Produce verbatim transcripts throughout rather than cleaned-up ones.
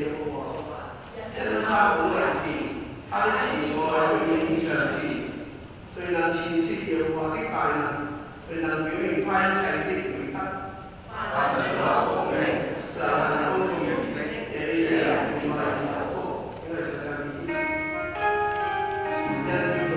耶和華，因他本為善，他的慈愛永遠長存。誰能傳説耶和華的大能？誰能表明他一切的美德？凡出口奉命，常行公義的，這些人便為有福。因為上帝知前因基督。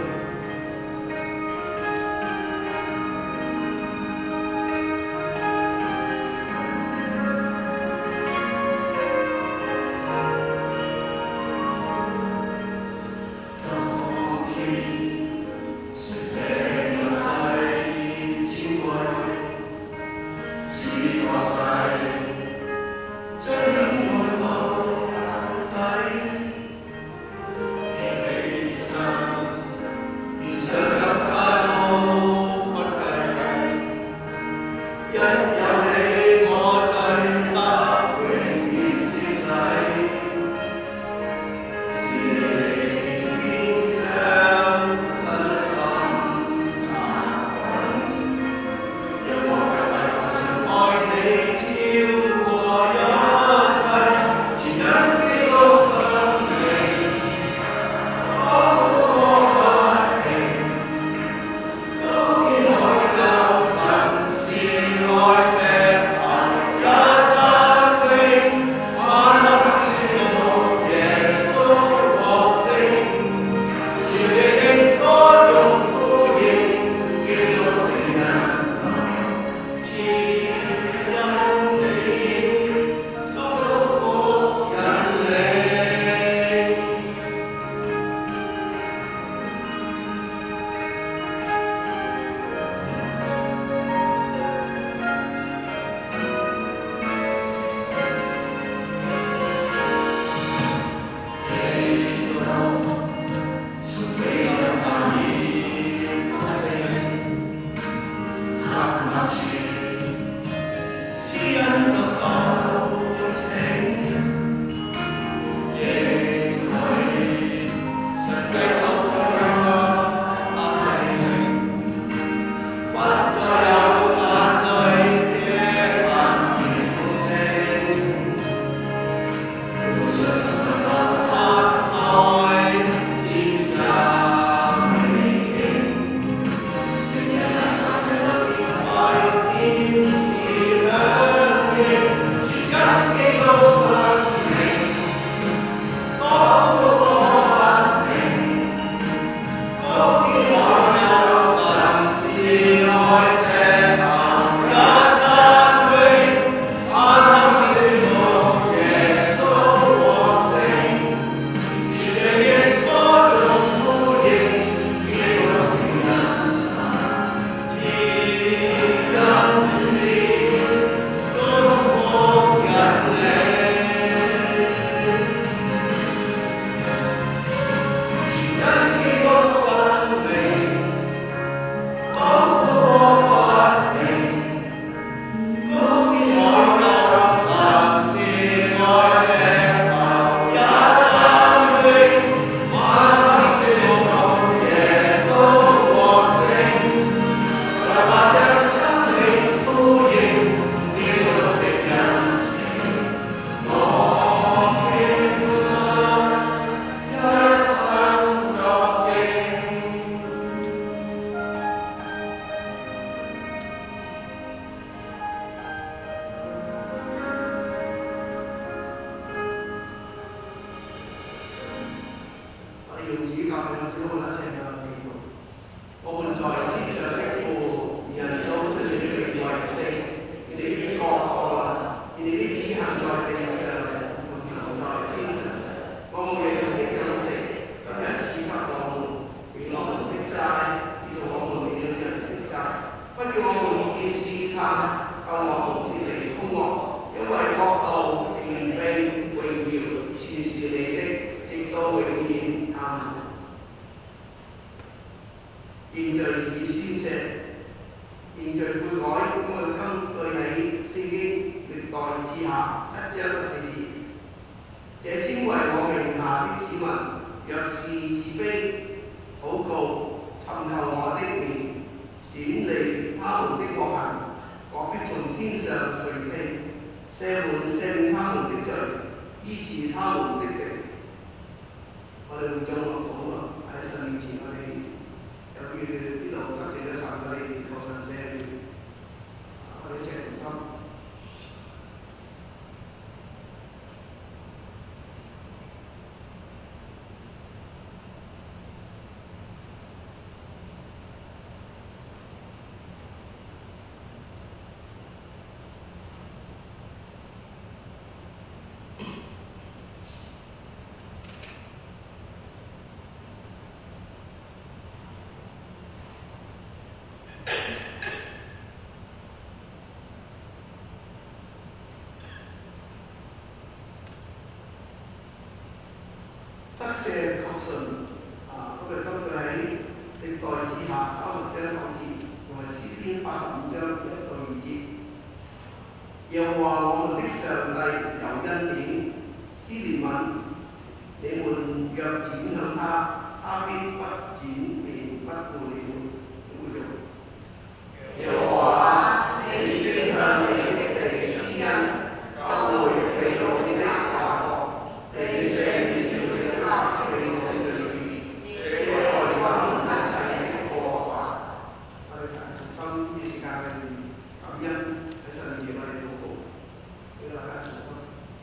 得赦確信啊！咁啊，根據喺歷代志下三十章九節，同埋詩篇八十五章一到二節。耶和華我們的上帝有恩典，施憐憫，你們若轉向他，他必不轉變不顧你們。點會做？耶和華，你應向你的地施恩，救回被擄的雅各，你赦免了你的百姓的罪孽，遮蓋他們一切的過犯。我哋重新呢時間感恩喺神面前我哋禱告，俾大家重溫。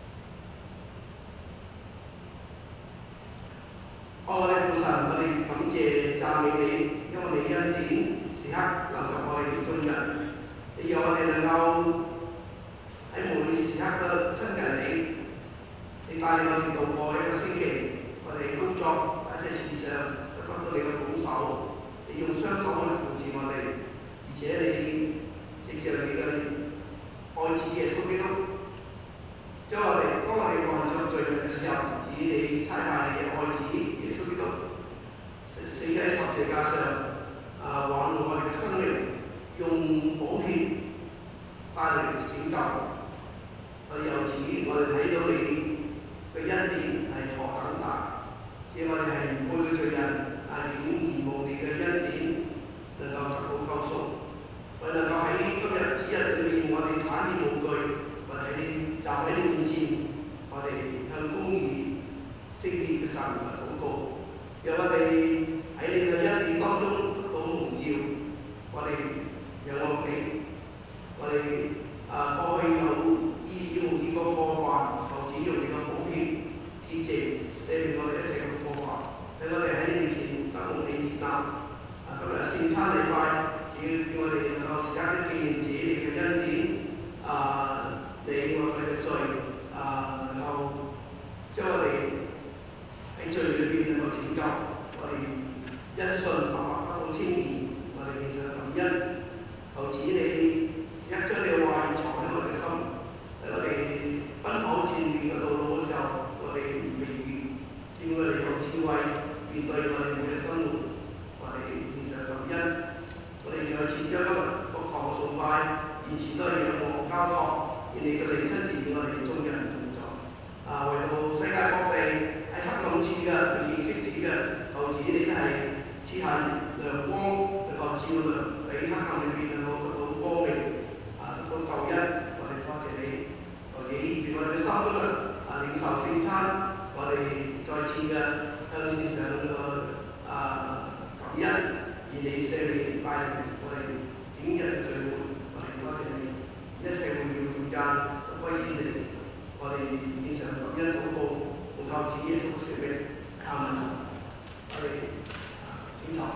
我哋父神，我哋感謝讚美你，因為你恩典時刻臨及我哋嘅眾人，你讓我哋能夠喺每時刻都親近你，你帶領我哋度過一個星期，我哋工作一切事上都得到你嘅保守，你用雙手去扶持我哋，而且你藉着你嘅愛子耶穌基督，將我哋當我哋犯咗罪嘅時候，指你差派你嘅愛子耶穌基督死喺十字架上，啊挽回我哋嘅生命，用寶血帶嚟拯救。我哋由此，我哋睇到你嘅恩典係何等大，只我哋係唔配嘅罪人，但係竟然蒙你嘅恩典能夠得到救贖。我哋能夠喺今日主日裏面，我哋坦然無懼，我哋喺站喺你面前，我哋向公義聖潔嘅神嚟禱告，讓我哋喺你嘅恩典當中得到蒙召，我哋仰望你，我哋啊過去有依要呢個過犯，求主用你嘅寶血潔淨赦免我哋一切嘅過犯，使我哋喺你面前得蒙你悅納。啊，今日聖餐禮拜，只要叫我哋能夠時刻都紀念自己你嘅恩典，啊，你我哋嘅罪，啊，能夠將我哋喺罪裏邊能夠拯救，我哋因信白白得到稱義，我哋獻上感恩。求此你時刻將你嘅話語藏喺我哋嘅心，使我哋奔跑前面嘅道路嘅時候，我哋唔疲倦，使我哋有智慧面對我哋嘅生活，我哋獻上感恩。我哋再次將今日各堂嘅崇拜，現時都係仰望交託，願你嘅靈親自與我哋眾人同在。啊，為到世界各地喺黑暗處嘅未認識主嘅，求主你都係賜下亮光，能夠照亮，使黑暗裏邊能夠得到光明，啊，得到救恩。我哋多謝你，求主願我哋嘅心今日啊領受聖餐，我哋再次嘅向獻上個啊感恩。而你赦免帶領我哋整日嘅聚會，我哋多謝你，一切榮耀頌讚都歸於你。我哋獻上感恩禱告，奉靠主耶穌聖名，阿門。我哋啊請坐。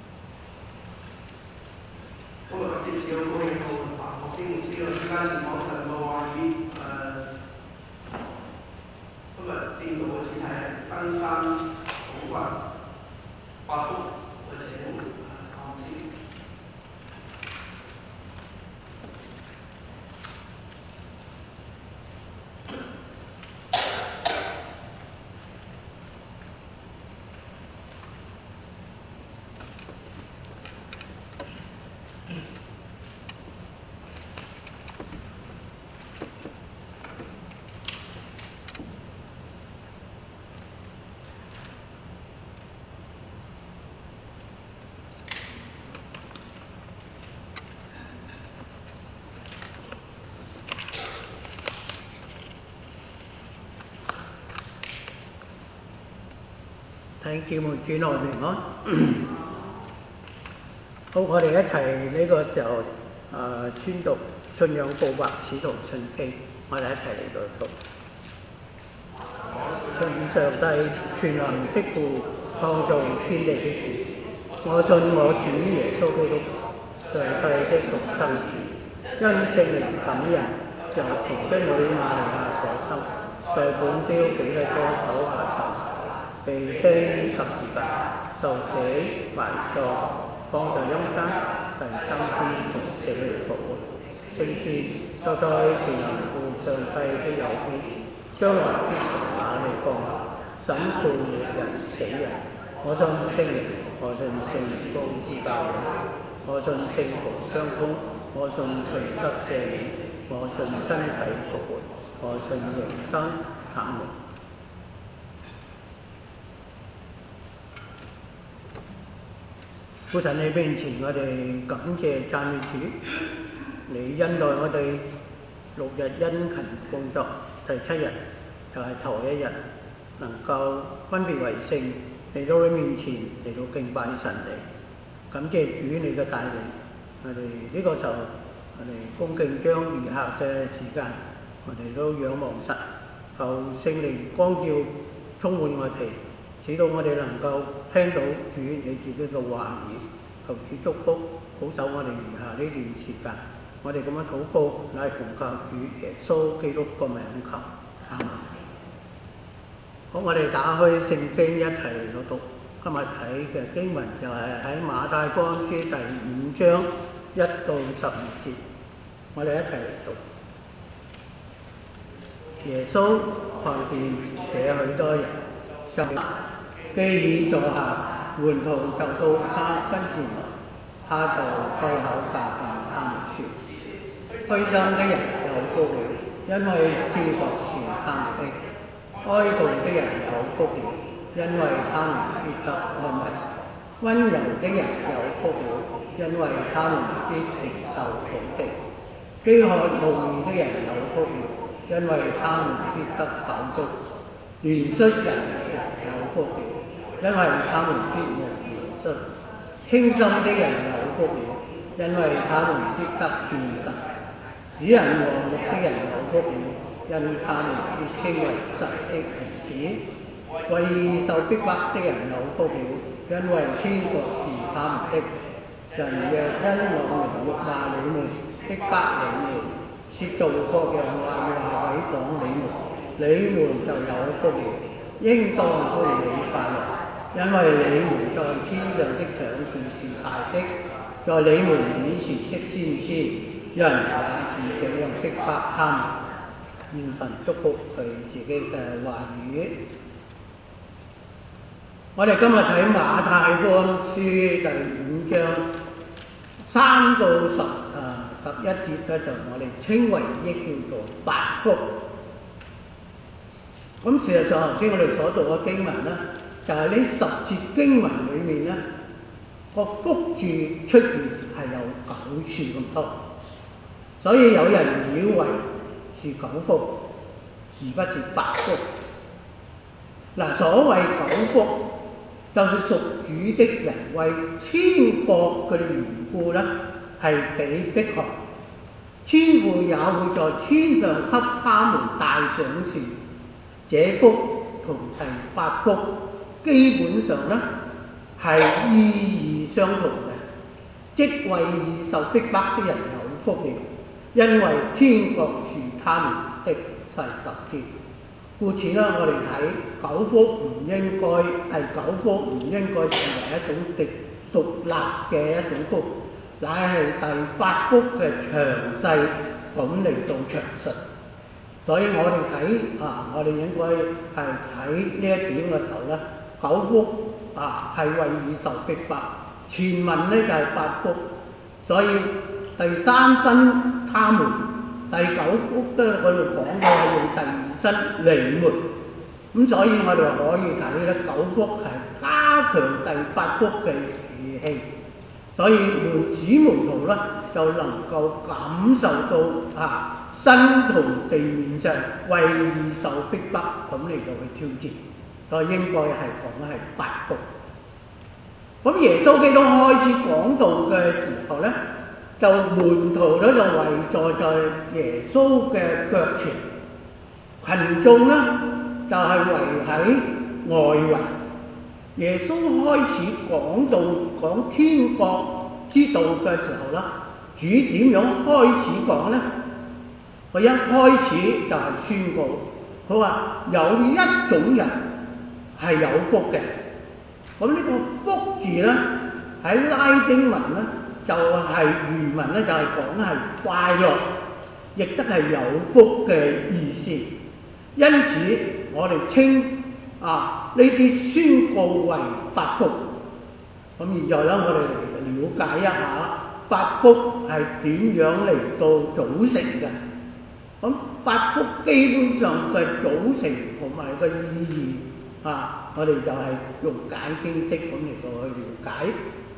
今日嘅結事好高興到啊，學師牧師我依家前講神嘅話語，誒、今日正道嘅主題係登山寶訓八福，我請啊學師。 弟兄姊妹主內平安。好，我哋一齊呢個時候誒、呃、宣讀信仰告白使徒信經，我哋一齊嚟到讀。信上帝全能的父，創造天地的主，我信我主耶穌基督，上帝的獨生子，因聖靈感人，由童貞女瑪利亞所生，在本丟彼拉多手下受被釘於十字架，受死埋葬，放在陰間，第三天從死裏復活，升天，就在全能父上帝的右邊，將來必從那裏降臨，審審判活人死人。我信聖靈，我信聖光之教會，我信聖父相通，我信罪得赦免，我信身體復活，我信永生。阿門。父神喺面前，我哋感謝讚美主，你恩待我哋六日殷勤工作，第七日就係頭一日，能夠分別為聖嚟到你面前嚟到敬拜神嚟，感謝主你嘅帶領。我哋呢個時候，我哋恭敬將餘下嘅時間，我哋都仰望神，求聖靈光照充滿我哋，使到我哋能夠聽到主你自己嘅話語，求主祝福保守我哋餘下呢段時間。我哋咁樣禱告，乃奉靠主耶穌基督個名求，阿門。好，我哋打開聖經一齊嚟到讀，今日睇嘅經文就係喺馬太福音書第五章一到十二節，我哋一齊嚟讀。耶穌看見這許多人，就既已坐下，門徒就到他跟前來，他就開口教訓他們說：虛心的人有福了，因為天國是他們的；哀悼的人有福了，因為他們必得安慰；溫柔的人有福了，因為他們必承受土地；飢渴慕義的人有福了，因為他們必得飽足；憐恤人的人有福了，因為他們必蒙憐恤；輕心的人有福了，因為他們必得見神；使人和睦的人有福了，因他們必稱為神的兒子；為義受逼迫的人有福了，因為天國是他們的。人若因我名辱罵你們，逼迫你們，說造各樣壞話毀謗你們，你們就有福了，應當歡喜快樂，因為你們在天上的賞賜是大的。在你們以前的先知，人也是這樣逼迫他們。願神祝福佢自己嘅話語。我哋今日睇馬太福音書第五章三到十啊十一節咧，就我哋稱為亦叫做八福。咁事實上頭先我哋所讀嘅經文咧，就係、是、呢十節經文裏面咧，個福字出現係有九處咁多，所以有人以為是九福，而不是八福。嗱，所謂九福，就是屬主的人為天國嘅緣故咧，係被迫害，天父也會在天上給他們大賞賜。這福同第八福基本上咧係意義相同嘅，即為義受逼迫的人有福了，因為天國是他們的。第十節。故此啦，我哋睇九福唔應該，第九福唔應該視為一種獨獨立嘅一種福，乃係第八福嘅詳細咁嚟到詳述。所以我哋睇啊，我哋應該係睇呢一點嘅時候咧，九福啊係為義受逼迫，前文咧就係、是、八福，所以第三身他們，第九福都喺度講到係用第二身你們，咁所以我哋可以睇咧，九福係加強第八福嘅語氣，所以門使門徒咧就能夠感受到啊。身同地面上為義受逼迫咁嚟到去挑戰，所以應該係講係八福。咁耶穌基督開始講道嘅時候咧，就門徒咧就圍坐在耶穌嘅腳前，群眾咧就係圍喺外圍。耶穌開始講道講天國之道嘅時候咧，主點樣開始講咧？佢一開始就係宣告，佢話有一種人係有福嘅。咁呢個福字咧喺拉丁文咧就係、是、原文咧就係講係快樂，亦都係有福嘅意思。因此我哋稱啊呢啲宣告為八福。咁現在咧，我哋嚟了解一下八福係點樣嚟到組成嘅。咁八福基本上嘅組成同埋個意義啊，我哋就係用解經式咁嚟到去了解。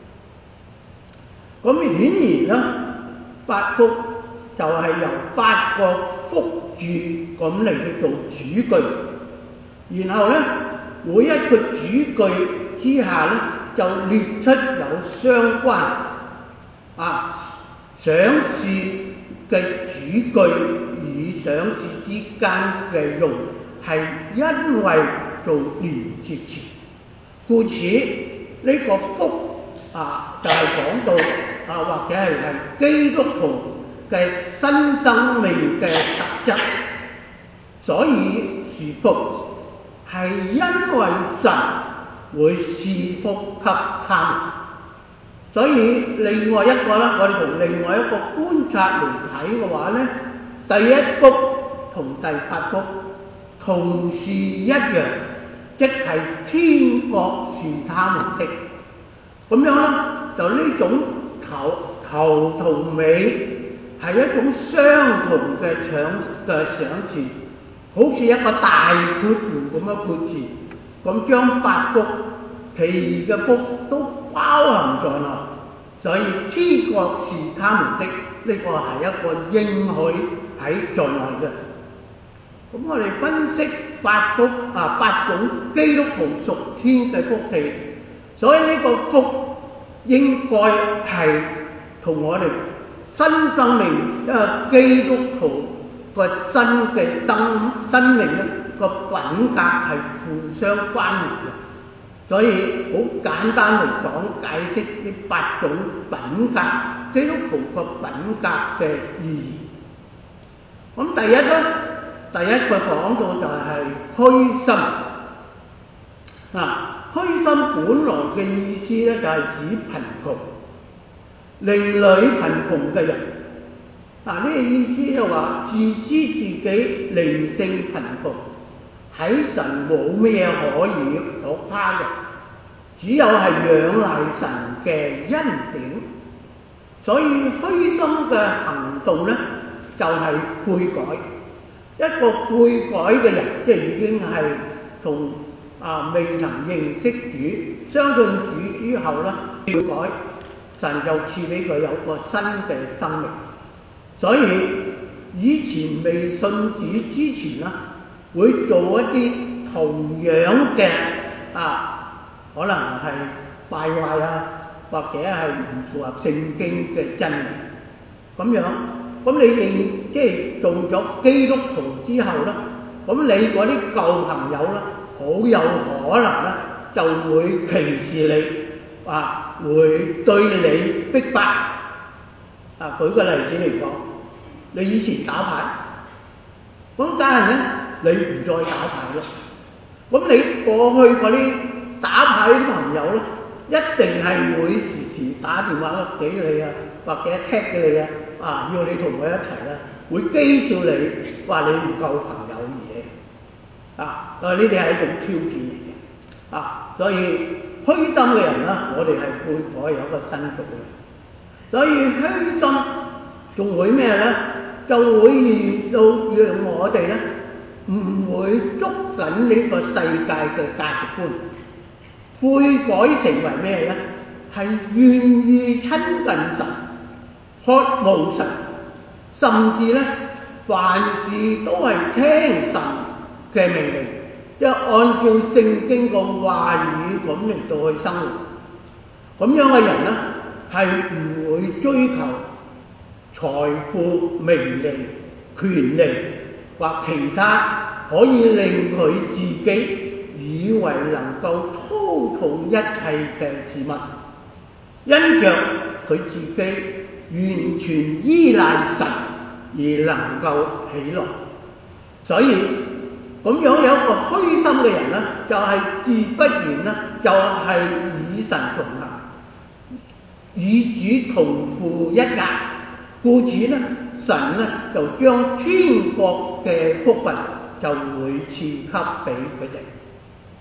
咁顯然啦，八福就係由八個福字咁嚟去做主句，然後咧每一個主句之下咧就列出有相關啊賞賜嘅主句與賞賜之間嘅用，係因為做連接詞，故此呢個福啊就係、是、講到啊或者係係基督徒嘅新生命嘅特質，所以是福係因為神會賜福給他們。所以另外一個咧，我哋從另外一個觀察嚟睇嘅話咧，第一福同第八福同是一樣，即係天國是他們的。咁樣咧，就呢種頭頭同尾係一種相同嘅賞嘅賞賜，好似一個大括弧咁樣括字，咁將八福其餘嘅福都包含在內，所以天國是他們的呢個係一個應許喺在內嘅。咁我哋分析八福啊八種基督徒屬天嘅福氣，所以呢個福應該係同我哋新生命，因為基督徒個新嘅生生命咧個品格係互相關聯嘅。所以好簡單嚟講，解釋呢八種品格，基督徒個品格嘅意義。咁第一咧，第一個講到就係虛心。嗱，虛心本來嘅意思咧就係指貧窮、鄰里貧窮嘅人。嗱，呢個意思就話自知自己靈性貧窮，喺神冇咩可以可誇嘅，只有係仰賴神嘅恩典。所以虛心嘅行動咧，就係、是、悔改。一個悔改嘅人，即係已經係從啊未曾認識主，相信主之後咧悔改，神就賜俾佢有個新嘅生命。所以以前未信主之前咧，會做一啲同樣嘅啊，可能係敗壞啊，或者係唔符合聖經嘅真理咁樣。咁你認即係做咗基督徒之後咧，咁你嗰啲舊朋友咧，好有可能咧就會歧視你，啊，會對你逼迫。啊，舉個例子嚟講，你以前打牌，咁但係咧你唔再打牌咯，咁你過去嗰啲打牌啲朋友咧，一定係會時時打電話俾你啊，或者踢俾你啊，啊要你同佢一齊啦，會譏笑你，話你唔夠朋友嘢，啊，啊呢啲係一種挑戰嚟嘅，啊，所以虛心嘅人啦，我哋係悔改有一個新造嘅。所以虛心仲會咩咧？就會令到讓我哋咧唔會捉緊呢個世界嘅價值觀，悔改成為咩咧？係願意親近神、渴慕神，甚至咧凡事都係聽神嘅命令，即係按照聖經個話語咁嚟到去生活。咁樣嘅人咧，係唔會追求財富、名利、權利或其他可以令佢自己以為能夠操縱一切嘅事物，因着佢自己完全依賴神而能夠喜樂。所以咁樣有一個虛心嘅人咧，就係、是、自不然咧，就係、是、與神同行，與主同負一軛，故此咧，神咧就將天國嘅福分就會賜給俾佢哋。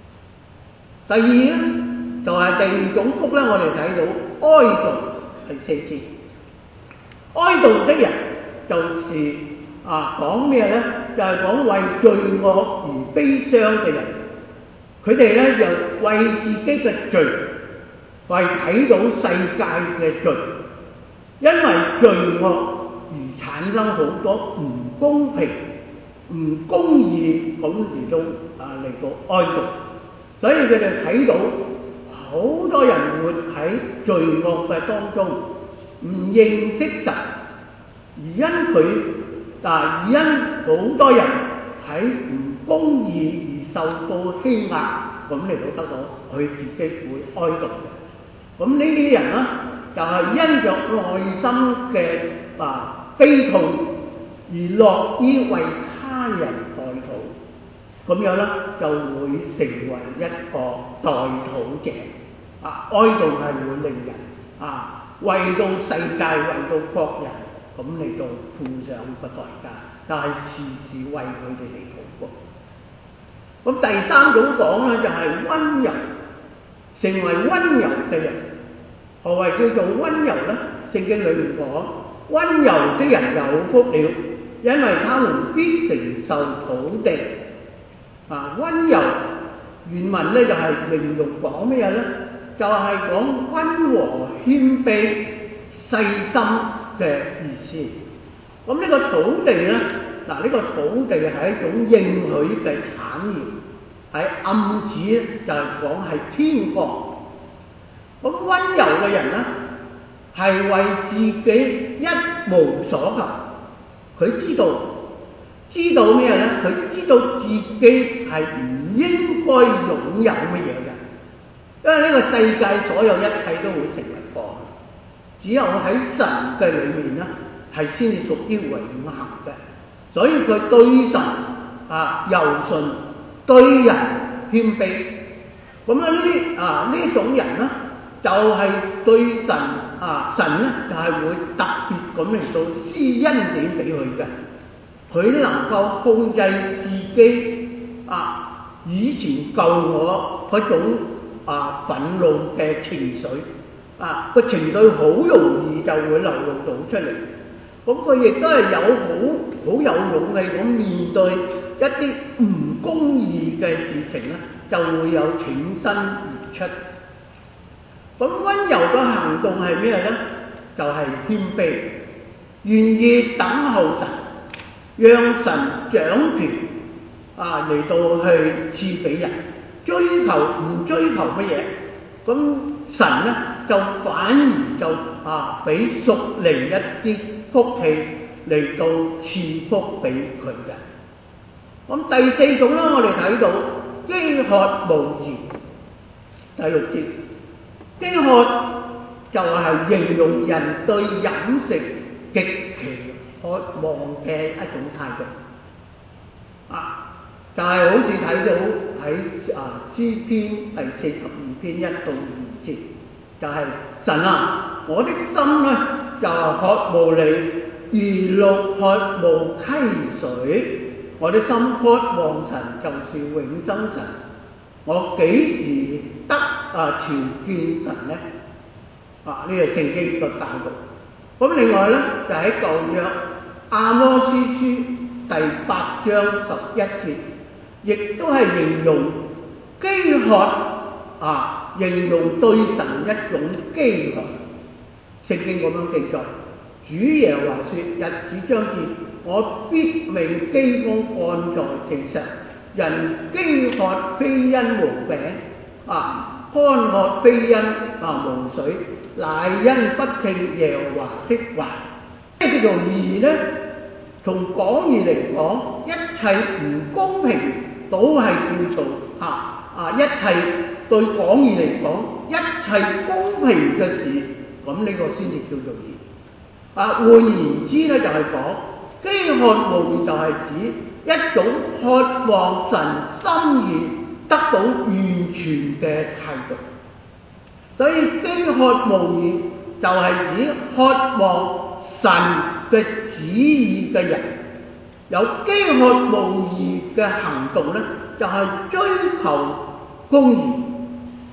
第二咧就係、是、第二種福咧，我哋睇到哀悼第四節，哀悼的人就是啊講咩咧？就係、是、講為罪惡而悲傷嘅人，佢哋咧就為自己嘅罪，為睇到世界嘅罪，因為罪惡而產生好多唔公平、唔公義咁嚟到啊嚟到哀悼，所以佢哋睇到好多人活喺罪惡嘅當中，唔認識神，而因佢啊而因好多人喺唔公義而受到欺壓，咁嚟到得到佢自己會哀悼嘅。咁呢啲人咧就係、是、因着內心嘅啊悲痛而樂於為他人代禱，咁樣咧就會成為一個代禱者。啊，哀悼係會令人啊為到世界、為到國人咁嚟到付上個代價，就係、是、時時為佢哋嚟禱告。咁第三種講咧就係、是、溫柔，成為溫柔嘅人。何謂叫做溫柔呢？聖經裏面講，溫柔的人有福了，因為他們必承受土地。啊，溫柔原文咧就係、是、形容講咩呢？就係、是、講溫和謙卑、細心嘅意思。咁呢個土地呢，嗱、這、呢個土地係一種應許嘅產業，係暗指就係講係天國。咁溫柔嘅人呢，係為自己一無所求，佢知道知道咩呢？佢知道自己係唔應該擁有乜嘢嘅，因為呢個世界所有一切都會成為過去，只有喺神嘅裏面呢，係先至屬於永恆嘅。所以佢對神啊柔順，對人謙卑。咁樣呢啊呢種人呢，就係、是、對神啊神呢就係、是、會特別咁嚟到施恩典俾佢嘅。佢能夠控制自己啊以前救我嗰種啊憤怒嘅情緒，啊個情緒好容易就會流露到出嚟。咁佢亦都係有好好有勇氣咁面對一啲唔公義嘅事情咧，就會有挺身而出。咁溫柔嘅行動係咩呢？就係、是、謙卑，願意等候神，讓神掌權啊嚟到去賜俾人，追求唔追求乜嘢？咁神呢就反而就啊俾屬靈一啲福氣嚟到賜福俾佢嘅。咁第四種呢，我哋睇到飢渴慕義，第六節，飢渴就係形容人對飲食極其渴望嘅一種態度。啊，就係、是、好似睇到喺啊詩篇第四十二篇一到二節，就係、是、神啊，我的心呢就渴慕你，如鹿渴慕溪水。我的心渴望神，就是永生神。我幾時得啊朝見神呢？啊，呢個聖經個教導。咁另外呢，就喺舊約阿摩司書第八章十一節，亦都係形容飢渴啊，形容對神一種飢渴。聖經咁樣記載，主耶和華說：日子將至，我必命饑荒降在地上，人饑渴非因無餅啊，乾渴非因啊無水，乃因不聽耶和華的話。咩叫做義呢？從廣義嚟講，一切唔公平都係叫做嚇啊！一切對廣義嚟講，一切公平嘅事，咁呢個先至叫做義。啊，換言之咧，就係講飢渴慕義就係指一種渴望神心意得到完全嘅態度。所以飢渴慕義就係指渴望神嘅旨意嘅人。有飢渴慕義嘅行動咧，就係、是、追求公義，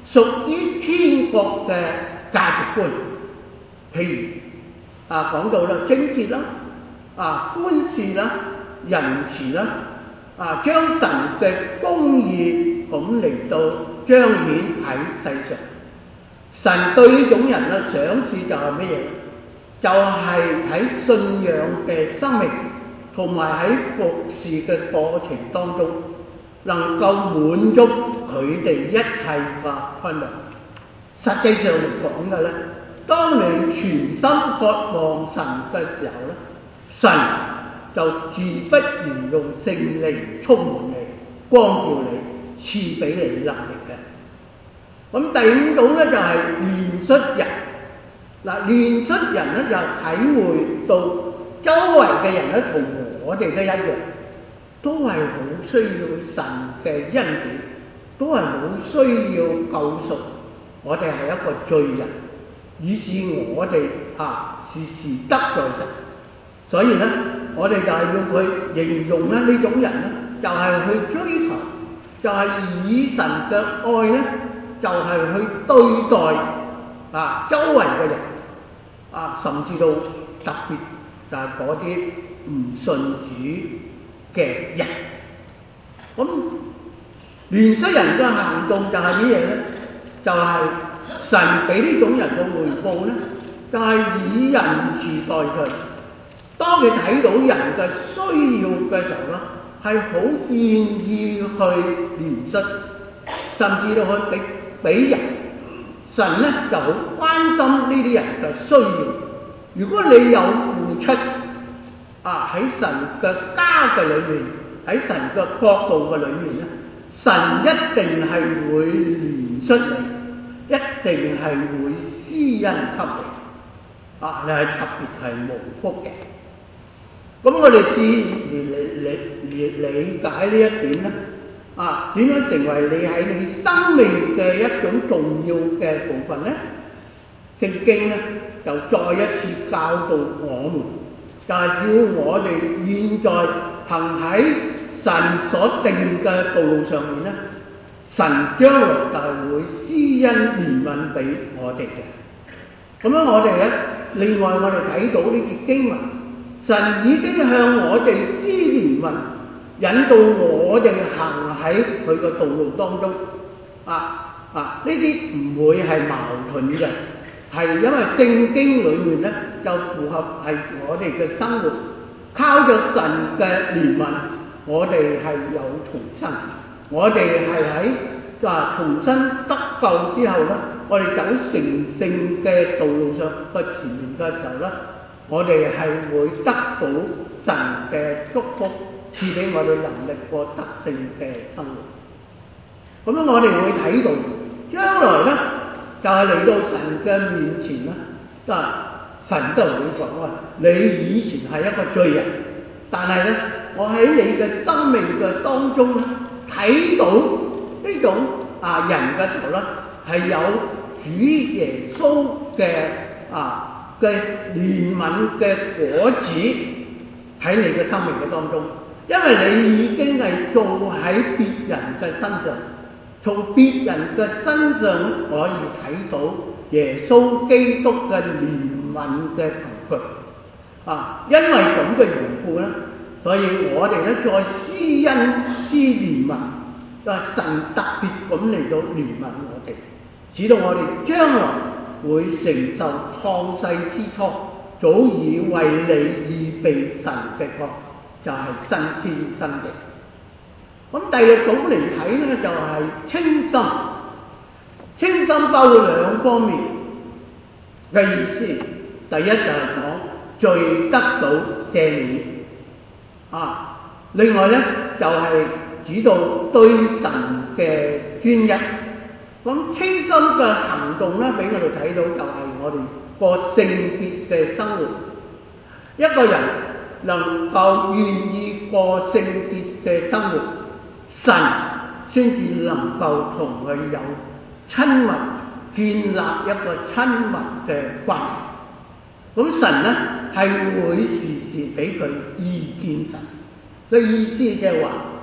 屬於天國嘅價值觀，譬如啊講到啦貞潔啦、啊寬恕啦、仁慈啦，啊將神嘅公義咁嚟到彰顯喺世上。神對呢種人啦賞賜就係乜嘢？就係喺信仰嘅生命同埋喺服侍嘅過程當中，能夠滿足佢哋一切嘅盼望。實際上嚟講嘅咧，當你全心渴望神嘅時候咧，神就自不然用聖靈充滿你、光照你、賜俾你能力嘅。咁第五種咧就係憐恤人。嗱，憐恤人咧就係體會到周圍嘅人咧同我哋都一樣，都係好需要神嘅恩典，都係好需要救贖。我哋係一個罪人，以致我哋啊時時得罪神。所以咧，我哋就係要佢形容咧呢種人咧，就係、是、去追求，就係、是、以神嘅愛咧，就係、是、去對待啊周圍嘅人，啊甚至到特別就係嗰啲唔信主嘅人。咁憐恤人嘅行動就係乜嘢咧？就係、是、神俾呢種人嘅回報咧，就係、是、以仁慈待佢。當你睇到人嘅需要嘅時候咧，係好願意去憐恤，甚至到去俾俾人。神咧就好關心呢啲人嘅需要。如果你有付出啊喺神嘅家嘅裏面，喺神嘅國度嘅裏面咧，神一定係會憐恤你，一定係會施恩給你，啊你係特別係蒙福嘅。咁我哋試嚟理理理解呢一點咧，啊點樣成為你喺你生命嘅一種重要嘅部分咧？聖經咧就再一次教導我們，就係、是、只要我哋現在行喺神所定嘅道路上面咧，神將來就係會施恩憐憫俾我哋嘅。咁樣我哋咧，另外我哋睇到呢節經文，神已經向我哋施憐憫，引導我哋行喺佢嘅道路當中。啊啊！呢啲唔會係矛盾嘅，係因為聖經裏面咧就符合係我哋嘅生活，靠着神嘅憐憫，我哋係有重生，我哋係喺啊重新得救之後咧，我哋走成聖嘅道路上嘅前面嘅時候咧，我哋係會得到神嘅祝福，賜俾我哋能力過得勝嘅生活。咁樣我哋會睇到將來咧，就係、是、嚟到神嘅面前咧，都係神都會講話：你以前係一個罪人，但係咧，我喺你嘅生命嘅當中咧，睇到呢種啊人嘅時候咧，係有主耶穌嘅啊嘅憐憫嘅果子喺你嘅生命嘅當中，因為你已經係做喺別人嘅身上。從別人嘅身上咧，可以睇到耶穌基督嘅憐憫嘅憑據啊！因為咁嘅緣故咧，所以我哋咧再施恩施憐憫，就係神特別咁嚟到憐憫我哋，使到我哋將來會承受創世之初早已為你預備神嘅國，就係、是、新天新地。咁第六種嚟睇咧，就係、是、清心。清心包括兩方面嘅意思。第一就係講罪得到赦免啊，另外咧就係、是、指到對神嘅專一。咁清心嘅行動咧，俾我哋睇到就係我哋過聖潔嘅生活。一個人能夠願意過聖潔嘅生活，神先至能夠同佢有親密，建立一個親密嘅關係。咁神咧係會時時俾佢意見神嘅意思，即係話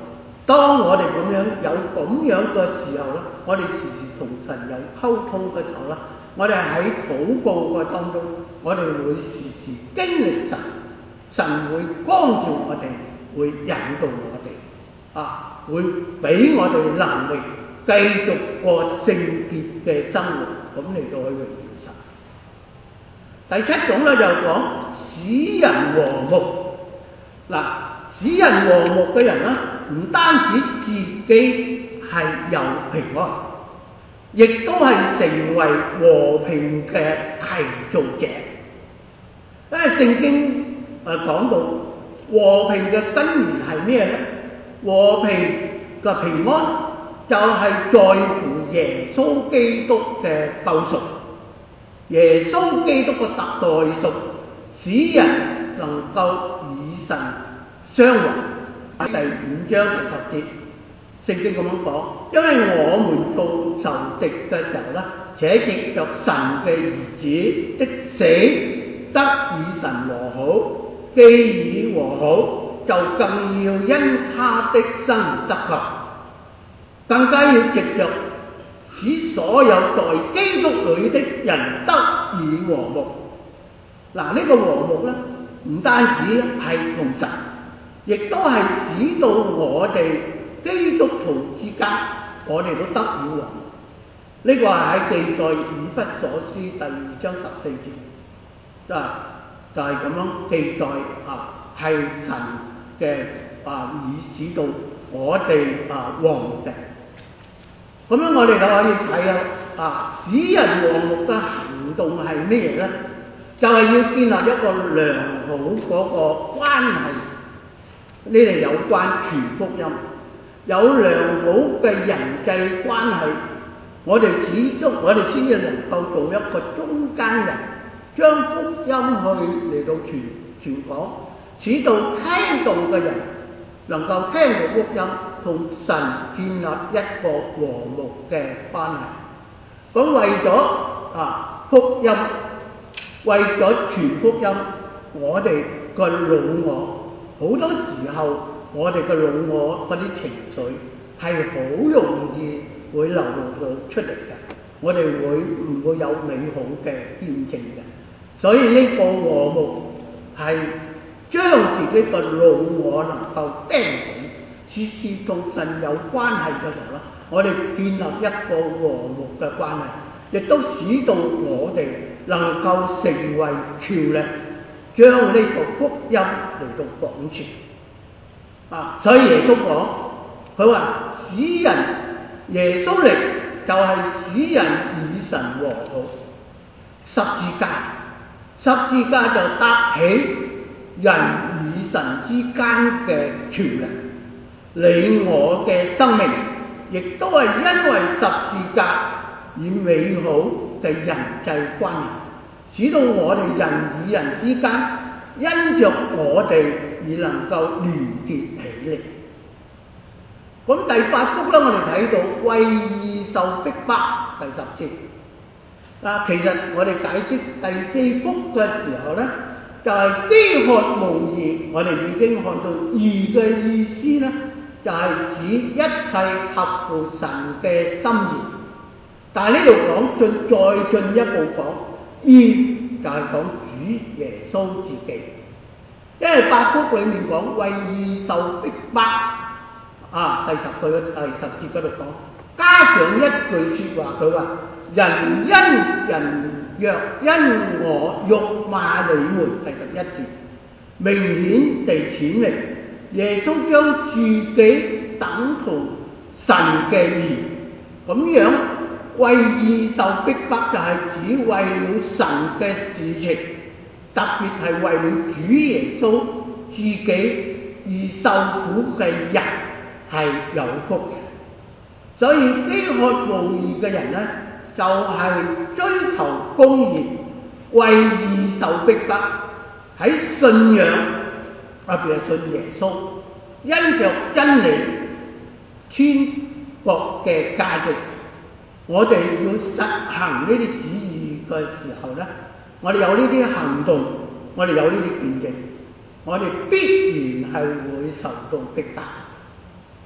當我哋咁樣有咁樣嘅時候咧，我哋時時同神有溝通嘅時候咧，我哋喺禱告嘅當中，我哋會時時經歷神，神會光照我哋，會引導我哋，啊，會俾我哋能力繼續過聖潔嘅生活，咁嚟到去榮耀神。第七種咧就講使人和睦。嗱，使人和睦嘅人咧，唔單止自己係有平安，亦都係成為和平嘅締造者。因為聖經誒講到和平嘅根源係咩咧？和平嘅平安就係在乎耶穌基督嘅救贖。耶穌基督嘅代贖，使人能夠與神相和。喺第五章第十節，聖經咁樣講，因為我們做仇敵嘅時候咧，且藉着神嘅兒子的死得與神和好，既已和好，就更要因他的生得救，更加要藉着使所有在基督裏的人得以和睦。嗱，呢個和睦咧，唔單止係同神，亦都係使到我哋基督徒之間，我哋都得以和睦。呢、這個係喺記載以弗所書第二章十四節，啊，就係、是、咁樣記載啊，係神嘅啊，以使到我哋啊和睦嘅。咁樣我哋就可以睇啊，啊，使人和睦嘅行動係咩嘢咧？就係、是、要建立一個良好嗰個關係，呢啲有關傳福音，有良好嘅人際關係，我哋始終我哋先至能夠做一個中間人，將福音去嚟到傳傳講，使到聽到嘅人能夠聽到福音，同神建立一個和睦嘅關係。咁為咗啊福音，為咗傳福音，我哋個老我好多時候，我哋個老我嗰啲情緒係好容易會流露到出嚟嘅，我哋會唔會有美好嘅見證嘅？所以呢個和睦係將自己個老我能夠釘死，時時同神有關係嘅時候咧，我哋建立一個和睦嘅關係，亦都使到我哋能夠成為橋樑，將呢個福音嚟到廣傳。啊，所以耶穌講，佢話使人耶穌嚟就係使人與神和好。十字架，十字架就搭起人與神之間嘅橋樑。你我嘅生命，亦都係因為十字架而美好嘅人際關係，使到我哋人與人之間因着我哋而能夠聯結起嚟。咁第八福咧，我哋睇到為義受逼迫，第十節。啊，其實我哋解釋第四福嘅時候咧，就係飢渴慕義，我哋已經看到義嘅意思咧，就係、是、指一切合乎神嘅心意。但係呢度講進再進一步講，義就係講主耶穌自己。因為八福裡面講為義受逼迫，啊，第十句第十節嗰度講，加上一句説話，佢話人因人若因我辱罵你們，第十一節明顯地顯明耶穌將自己等同神嘅義，咁樣為義受逼迫就係指為了神嘅事情，特別係為了主耶穌自己而受苦嘅人係有福嘅。所以飢渴慕義嘅人呢，就係、是、追求公義，為義受逼迫，喺信仰特別係信耶穌，因着真理天國嘅價值，我哋要實行呢啲旨意嘅時候呢，我哋有呢啲行動，我哋有呢啲見證，我哋必然係會受到逼迫。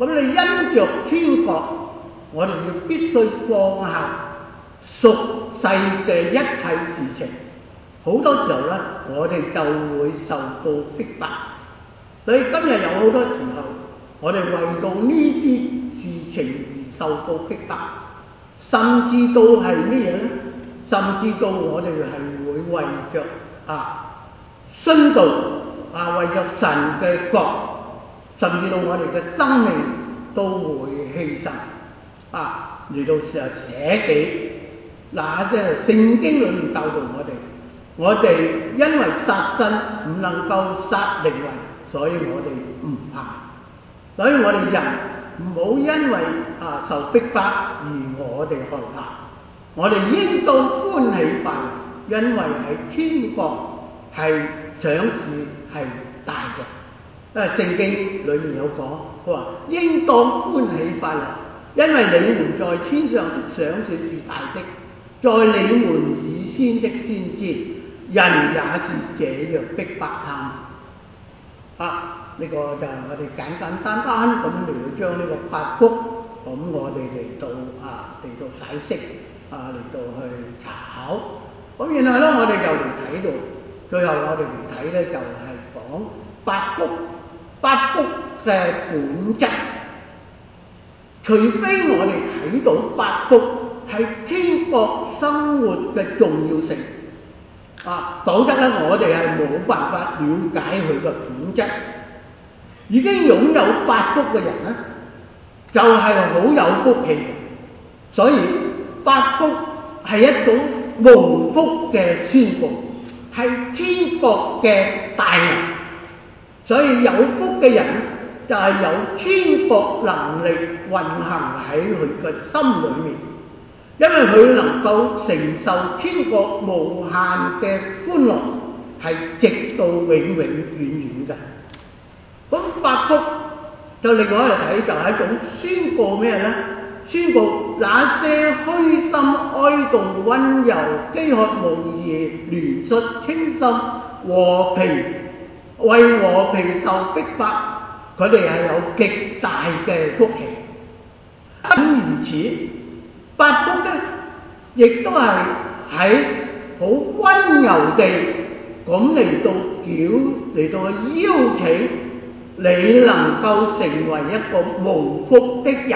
咁你因着天國，我哋要必須放下俗世嘅一切事情。好多時候咧，我哋就會受到逼迫。所以今日有好多時候，我哋為到呢啲事情而受到逼迫，甚至到係咩嘢咧？甚至到我哋係會為着啊殉道啊，為着神嘅國，甚至到我哋嘅生命都會犧牲啊，嚟到時候捨己。嗱，即係聖經裏面教導我哋，我哋因為殺身唔能夠殺靈魂，所以我哋唔怕。所以我哋人唔好因為啊受逼迫而我哋害怕，我哋應當歡喜快樂，因為喺天國係賞賜係大嘅。因為聖經裏面有講，佢話應當歡喜快樂，因為你們在天上的賞賜是大的，在你們以先的先知，人也是這樣逼迫他們。啊！呢、這個就係我哋簡簡單單咁嚟到將呢個八福，咁我哋嚟到啊嚟到解釋啊嚟到去查考。咁然後咧，我哋就嚟睇到最後我哋嚟睇咧，就係、是、講八福，八福嘅本質。除非我哋睇到八福係天國生活嘅重要性啊，否則咧我哋係冇辦法了解佢嘅本質。已經擁有八福嘅人咧，就係、是、好有福氣嘅。所以八福係一種蒙福嘅宣佈，係天國嘅大能。所以有福嘅人就係有天國能力運行喺佢嘅心裏面，因為佢能夠承受天國無限嘅歡樂，係直到永永遠遠嘅。咁八福就另外一睇，就係一種宣告咩咧？宣告那些虛心哀慟溫柔飢渴慕義憐恤清心和平為和平受逼迫，佢哋係有極大嘅福氣。咁如此，八福咧亦都係喺好溫柔地咁嚟到叫嚟到邀請你能夠成為一個蒙福的人。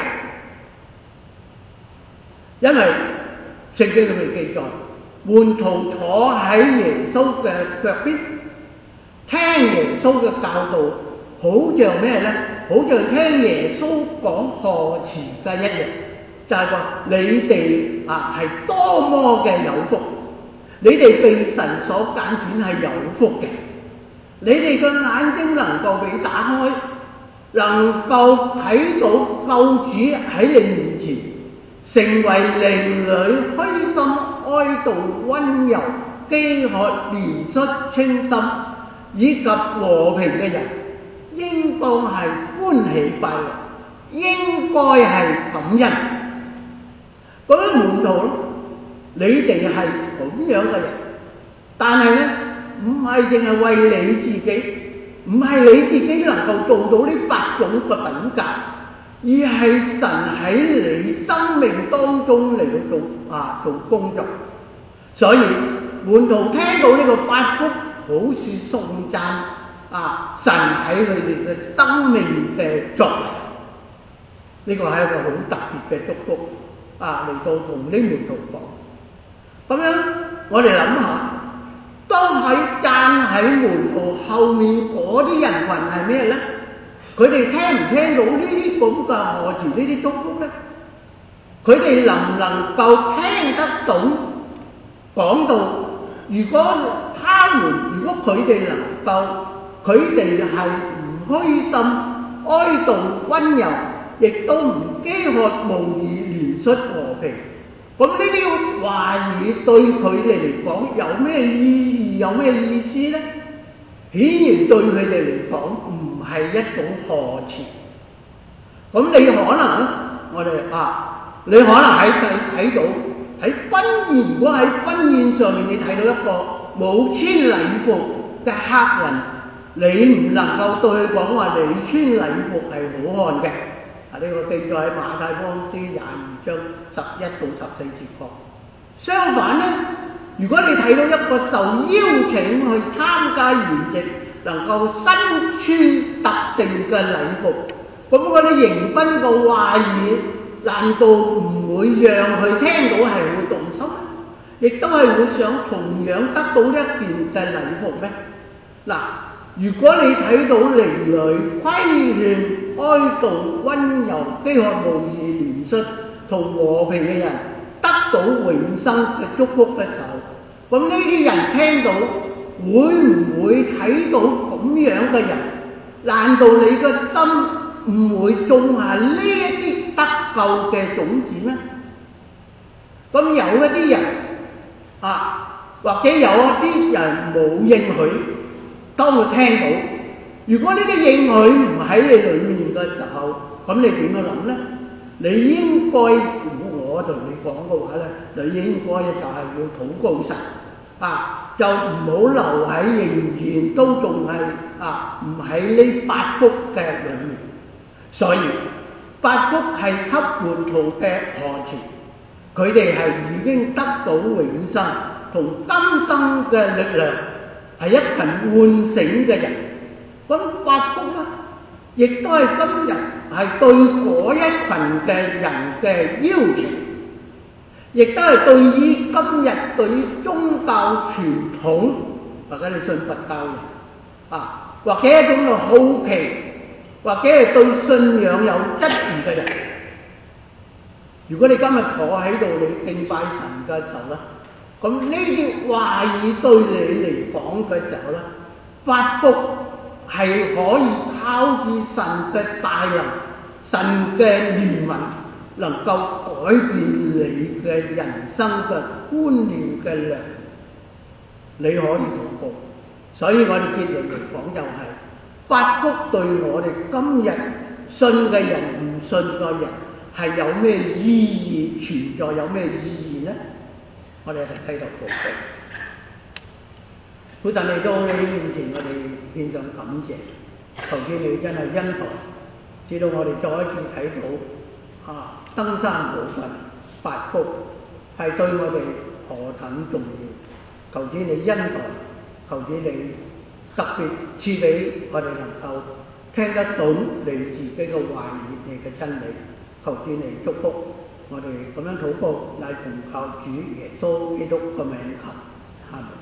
因為聖經裏面記載，門徒坐喺耶穌嘅腳邊，聽耶穌嘅教導，好像咩呢？好像聽耶穌講賀詞嘅一樣，就係話你哋啊係多麼嘅有福，你哋被神所揀選係有福嘅。你哋嘅眼睛能夠被打開，能夠睇到救主喺你面前，成為靈裡虛心哀慟溫柔飢渴憐恤清心以及和平嘅人，應當係歡喜快樂，應該係感恩。咁樣門徒，你哋係咁樣嘅人，但係呢唔係淨係為你自己，唔係你自己能夠做到呢八種嘅品格，而係神喺你生命當中嚟到做啊做工作。所以門徒聽到呢個八福，好似頌讚啊神喺佢哋嘅生命嘅作為，呢、這個係一個好特別嘅祝福啊，嚟到同呢門徒講。咁樣我哋諗下，當喺站喺門徒後面嗰啲人群係咩咧？佢哋聽唔聽到呢啲咁嘅賀詞，呢啲祝福咧？佢哋能唔能夠聽得懂？講到如果他們，如果佢哋能夠，佢哋係唔虛心、哀慟、溫柔，亦都唔飢渴慕義、憐恤和平，咁呢啲話語對佢哋嚟講有咩意義？有咩意思呢？顯然對佢哋嚟講唔係一種賀詞。咁你可能咧，我哋啊，你可能喺睇睇到喺婚宴，如果喺婚宴上面你睇到一個冇穿禮服嘅客人，你唔能夠對佢講話你穿禮服係好看嘅， 啊，呢、這個記載喺馬太福音廿二章十一到十四節講。相反呢，如果你睇到一個受邀請去參加筵席，能夠身穿特定嘅禮服，咁嗰啲迎賓嘅話語，難道唔會讓佢聽到係會動心呢？亦都係會想同樣得到呢一件嘅禮服咩？嗱，如果你睇到靈裡規勸、哀悼、溫柔、飢渴慕義、憐恤同和平嘅人得到永生嘅祝福嘅時候，咁呢啲人聽到會唔會睇到咁樣嘅人？難道你個心唔會種下呢一啲得救嘅種子咩？咁有一啲人啊，或者有一啲人冇應許，當佢聽到，如果呢啲應許唔喺你裏面嘅時候，咁你點樣諗呢？你應該，如果我同你講嘅話呢，你應該就係要禱告神啊，就唔好留喺仍然都仲係啊唔喺呢八福嘅裏面。所以八福係給門徒嘅賀詞，佢哋係已經得到永生同今生嘅力量，係一群喚醒嘅人。咁八福呢，亦都係今日係對嗰一群嘅人嘅邀請，亦都係對於今日對於宗教傳統，或者你信佛教人啊，或者一種嘅好奇，或者係對信仰有質疑嘅人，如果你今日坐喺度你敬拜神嘅時候咧，咁呢啲話語對你嚟講嘅時候咧，八福係可以靠住神嘅大能、神嘅憐憫，能夠改變你嘅人生嘅觀念嘅量，你可以禱告。所以我哋結論嚟講就係、是，八福對我哋今日信嘅人、唔信嘅人係有咩意義存在，有咩意義呢？我哋一齊低頭禱告。父神嚟到你面前，我哋獻上感謝，求主你真係恩待，直到我哋再一次睇到啊登山寶訓八福係對我哋何等重要，求主你恩待，求主你特別賜俾我哋能夠聽得懂你自己嘅話語，你嘅真理，求主你祝福我哋咁樣禱告，乃奉靠主耶穌基督嘅名求，阿門。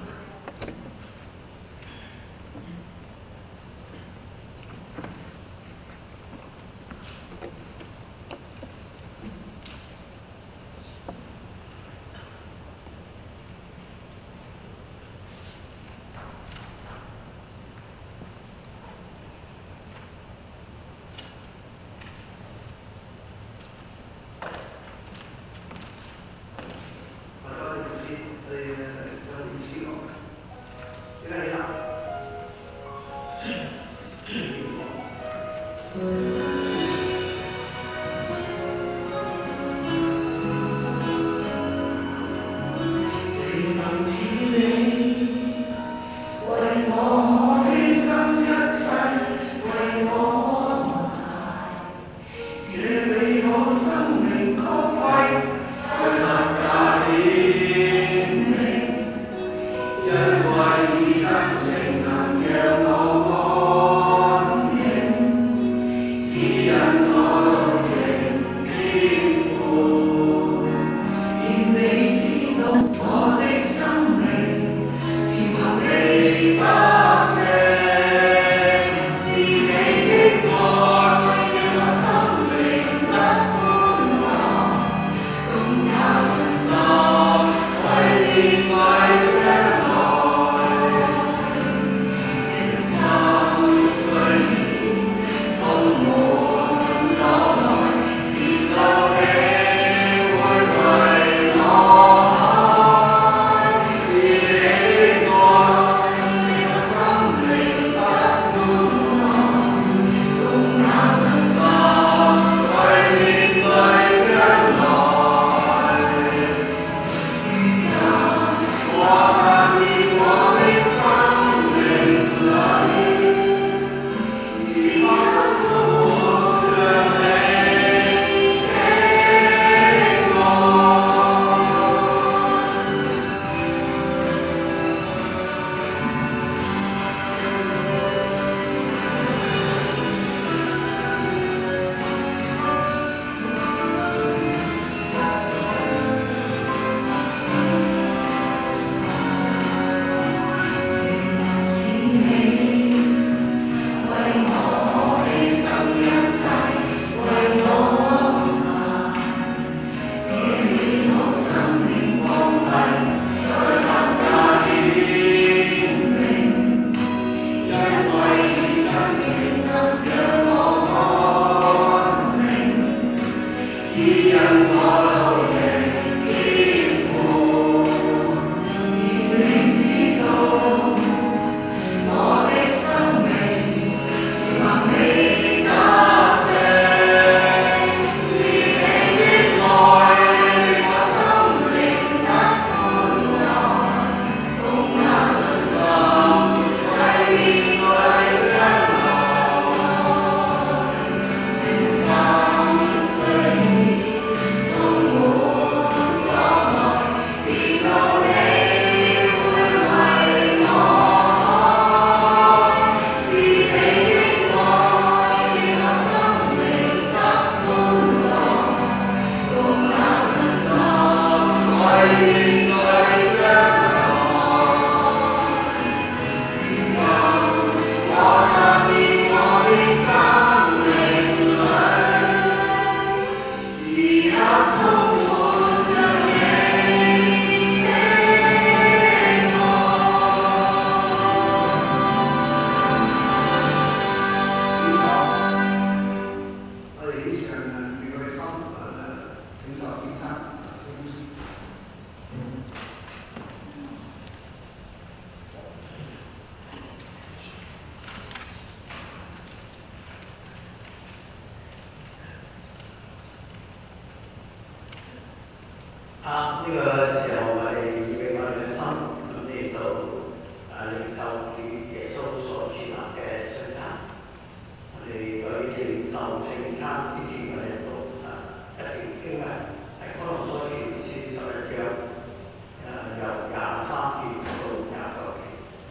啊！呢、這個時候我哋預備我哋嘅心咁嚟到啊領受主耶穌所設立嘅聖餐。我哋喺領受聖餐之前，我哋讀啊一段經文，係哥林多前書十一章，啊由廿三節到廿九節。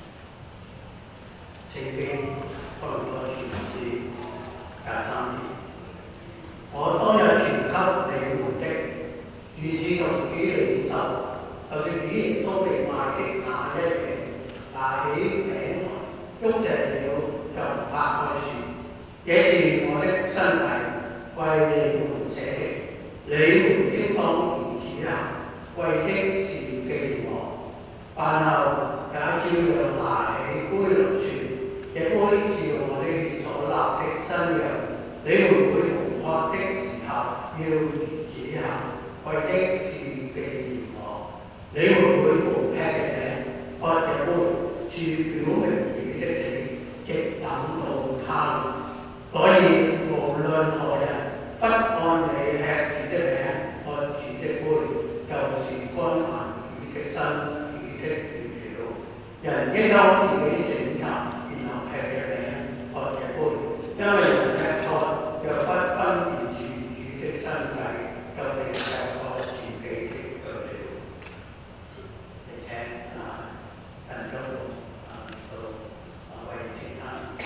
聖經哥林多前書廿三節。我當日傳給你們的，如是同主領受，就是主耶穌被賣的那一夜，拿起餅來，祝謝了，就擘開說：這是我的身體，為你們捨的，你們應當如此行，為的是紀念我。飯後也照樣拿起杯來說：這杯是我的血所立的新約，你們每逢喝的時候要如此行，為的是紀念我。你們每逢吃嘅餅、喝嘅杯，是表明主的死，直等到他來。所以無論何人不按理吃主的餅、喝主的杯，就是干犯主的身、主的血了。人應當自己省察，然後吃嘅餅、喝嘅杯，因為人吃喝若不分辨是主的身體，就係吃喝自己的腳了。你聽啊，陳長老啊到啊為聖餐。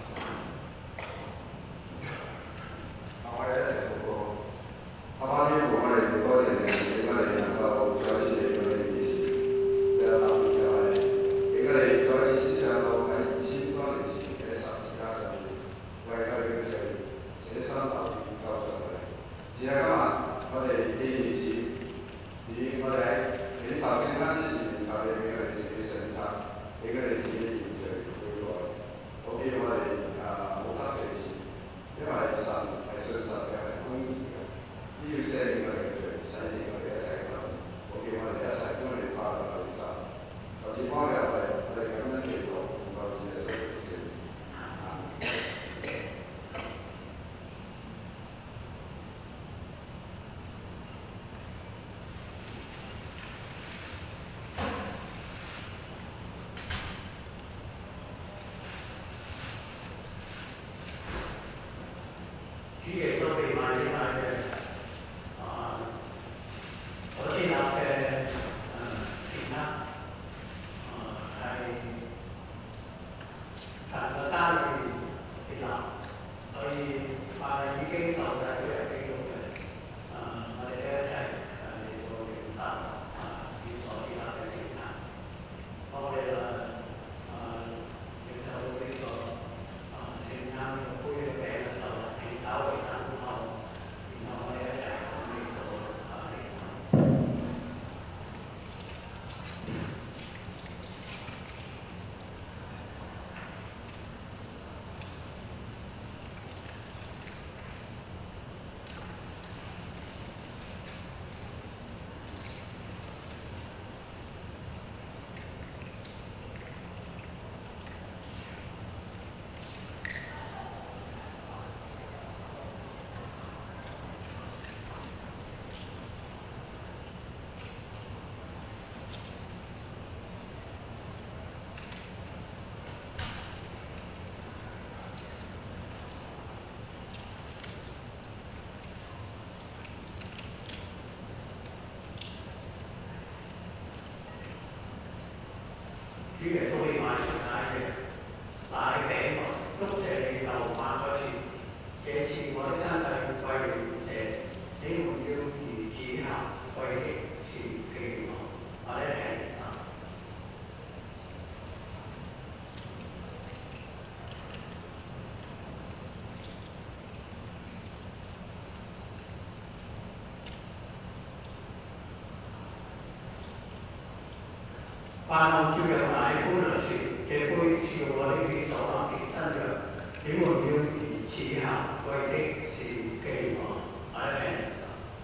我哋一齊禱告。阿爸天父，我哋多謝你，俾我哋能夠再一次嚟到你面前，就特別就係俾我哋再一次思想到喺二千多年前嘅十字架上面，為我哋嘅罪捨身流血救贖我哋。只係今日我哋紀念住，以我哋喺領受聖餐之前，就你俾我哋自己聖餐，俾我哋自己認罪悔改，好叫我哋啊冇得罪前。因為神係信實嘅，係公義嘅，都要赦免我哋嘅罪，洗淨我哋一切嘅不義，好叫我哋一齊都嚟快樂領受。求主幫助我哋，我哋咁樣祈禱，求主耶穌基督。 主耶穌被賣的那日，啊主耶穌你買全奶嘅奶餅，祝謝你就晚嗰次，這次我的身體為你捨，你們要如此行，為的是紀念我。我哋一齊嚟禱。凡望照有奶般來說，這杯是我的血所立的新約，你們要如此行，為的是紀念我。我哋一齊嚟禱。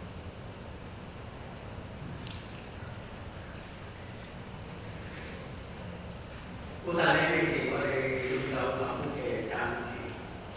父神嘅面前，我哋要有咁嘅讚美。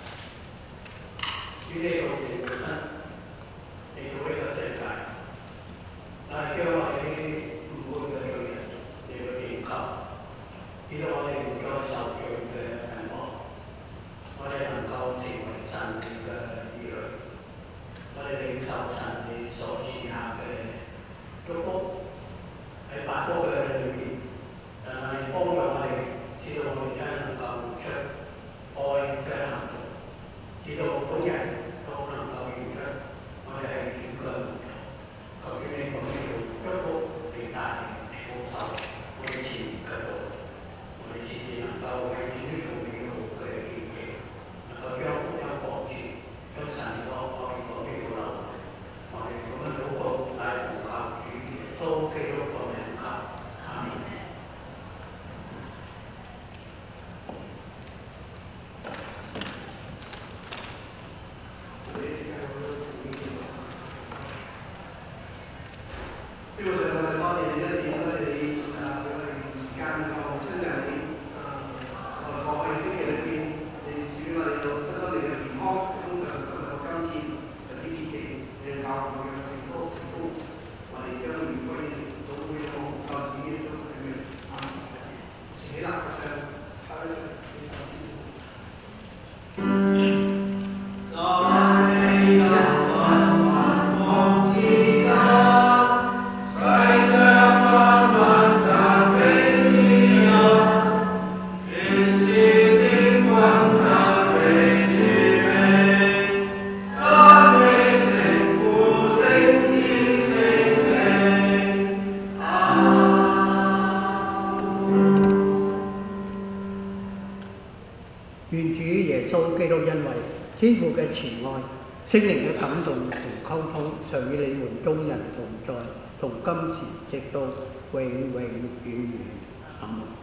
主呢度成個身嚟到呢個世界，但係將我哋呢啲唔會嘅罪人嚟到拯救，使到我哋唔再受罪嘅捆綁，我哋能夠成為神嘅兒女，我哋領受神你所賜下嘅祝福喺八福嘅裏面，但係幫助我哋。知道我哋真能夠出愛嘅行動，知道本人都能夠認出我哋係主嘅門徒。求主你講呢度祝福你帶領你保守我哋前面嘅路，我哋先至能夠為主做美好嘅見證，能夠將福音廣傳，將神所愛講呢度流露。我哋咁樣禱告，乃奉靠主耶穌基督嘅名求，阿們。呢個上帝多謝你一點，多謝你誒俾我哋時間能夠親近你誒，我哋過去星期裏邊，你主我哋有得多你嘅健康，通常能夠今次有啲節期，你教我哋嘅成功成功，我哋將要歸總會有教主耶穌嘅名，阿們。起立嘅時候，開始你講先。 願主耶穌基督恩惠、天父嘅慈愛、聖靈嘅感動同溝通，常與你們眾人同在，同今時直到永永遠遠。阿們。